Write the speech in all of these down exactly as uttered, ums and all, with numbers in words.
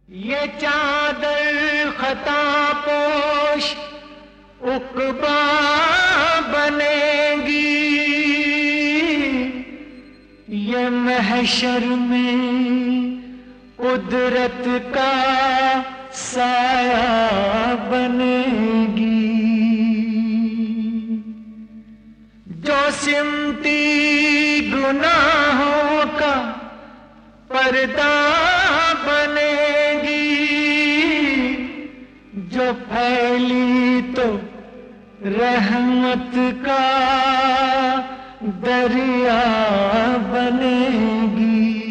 ये चादर खता पोश उक़बा बनेगी, ये महशर में कुदरत का साया बनेगी। जो सिमटी गुनाहों का पर्दा बनेगी, जो फैली तो रहमत का दरिया बनेगी।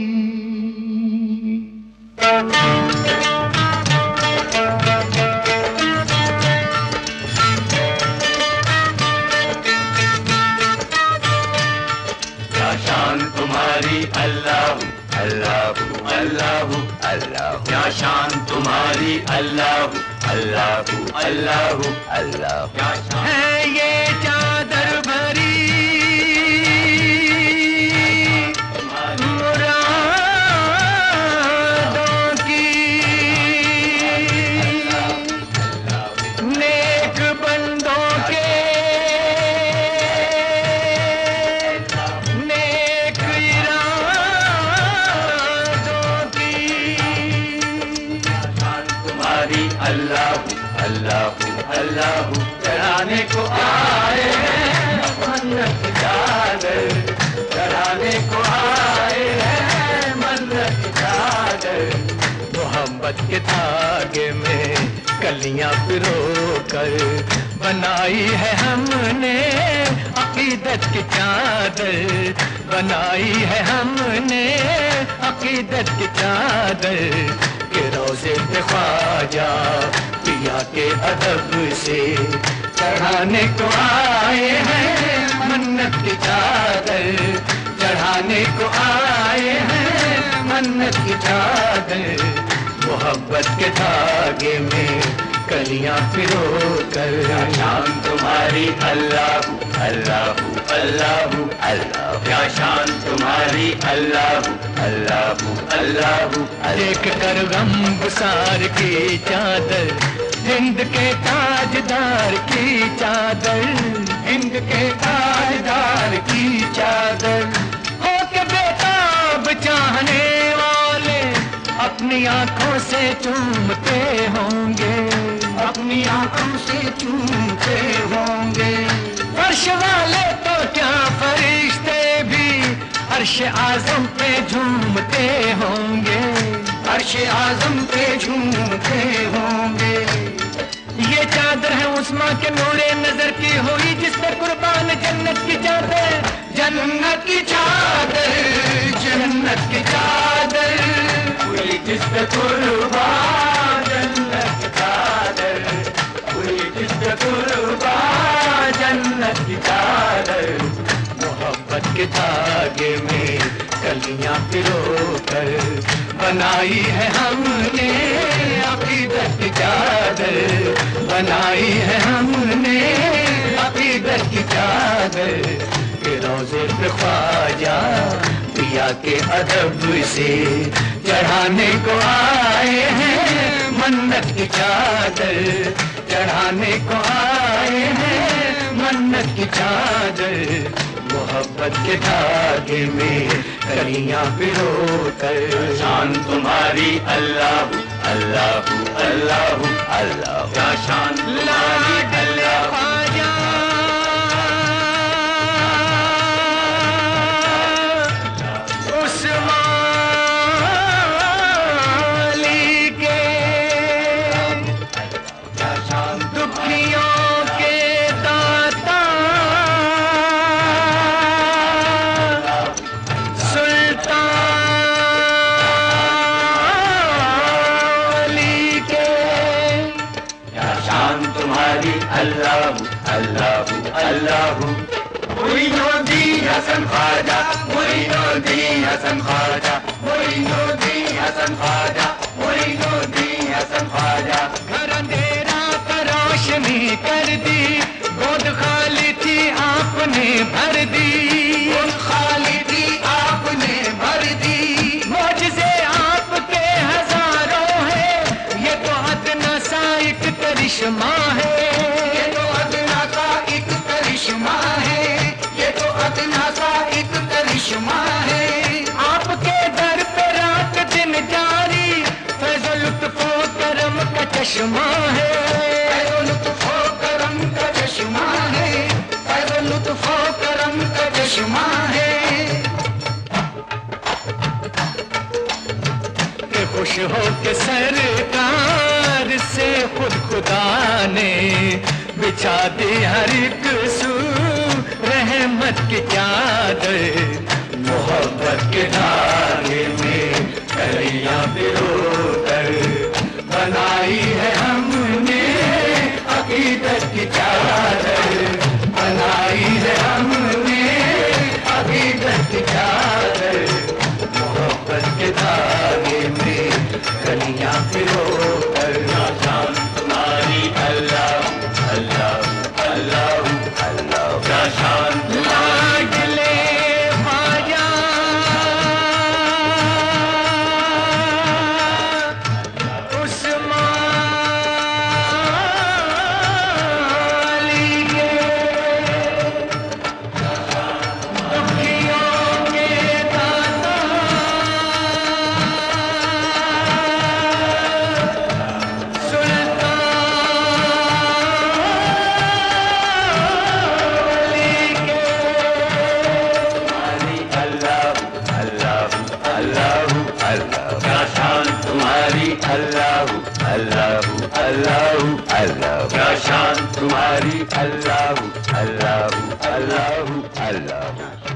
क्या शान तुम्हारी अल्लाह अल्लाह अल्लाह अल्लाह, क्या शान तुम्हारी अल्लाह अल्लाह अल्लाह अल्लाह, क्या शान है ये चादर भरी अल्लाह अल्लाह अल्लाह, चढ़ाने को आए हैं मन्नत की चादर, चढ़ाने को आए हैं मन्नत की चादर। मोहब्बत के धागे में कलियां पिरो कर बनाई है हमने अकीदत की चादर, बनाई है हमने अकीदत की चादर। के रोज़े पे ख्वाजा पिया के अदब से चढ़ाने को आए हैं मन्नत की चादर, चढ़ाने को आए हैं मन्नत की चादर। मोहब्बत के धागे में कलियां पिरो कर, शान तुम्हारी अल्लाह अल्लाह अल्लाह अल्लाह, क्या शान तुम्हारी अल्लाह अल्लाह अल्लाह। देख कर गम गुसार की चादर, हिंद के ताजदार की चादर, हिंद के ताजदार की चादर। हो के बेताब चाहने वाले अपनी आंखों से चूमते होंगे, अपनी आंखों से चूमते होंगे। फर्श वाले तो क्या फरिश्ते भी अर्श आज़म पे झूमते होंगे, अर्श आज़म पे झूमते होंगे। ये चादर है उस्मा के नूरे नजर की हुई, जिस पे कुर्बान जन्नत की चादर, जन्नत की चादर, जन्नत की चादर हुई, जिस पे कुर्बान जन्नत की चादर हुई, जिस पे कुर्बान जन्नत की चादर। मोहब्बत के धागे में कलियां पिरो कर बनाई है हमने अकीदत की चादर, बनाई है हमने अकीदत की चादर। के रोज़े पे ख्वाजा पिया के अदब से चढ़ाने को आए हैं मन्नत की चादर, चढ़ाने को आए हैं मन्नत की चादर। मोहब्बत के धागे में कलियां पिरो कर, शान तुम्हारी अल्लाह अल्लाह अल्लाह अल्लाह, क्या शान तुम्हारी अल्लाह अल्लाह अल्लाह अल्लाह। मोइनुद्दीन हसन ख्वाजा, मोइनुद्दीन हसन ख्वाजा, मोइनुद्दीन हसन ख्वाजा, मोइनुद्दीन हसन ख्वाजा। घर अंधेरा का रोशनी कर दी, गोद खाली थी आपने भर दी, गोद खाली थी आपने भर दी। मौजज़े आपके हजारों हैं, चश्मा है, फैज़ो लुत्फ़ो करम का चश्मा है, फैज़ो लुत्फ़ो करम का चश्मा है। कि खुश हो के सरकार से खुद खुदा ने बिछा दी हर एक सू रहमत की चादर। मोहब्बत के धागे में कलियां पिरोकर बनाई है हमने अकीदत की चादर, बनाई है हमने अकीदत की चादर। मोहब्बत के धागे में कलियां पिरोकर शान तुम्हारी अल्लाह अल्लाह अल्लाह अल्लाह शान लाडले ख्वाजा उस्मानी के दुखियों के दाता सुल्तान अल्लाह अल्लाह अल्लाह अल्लाह क्या शान तुम्हारी अल्लाह अल्लाह अल्लाह अल्लाह।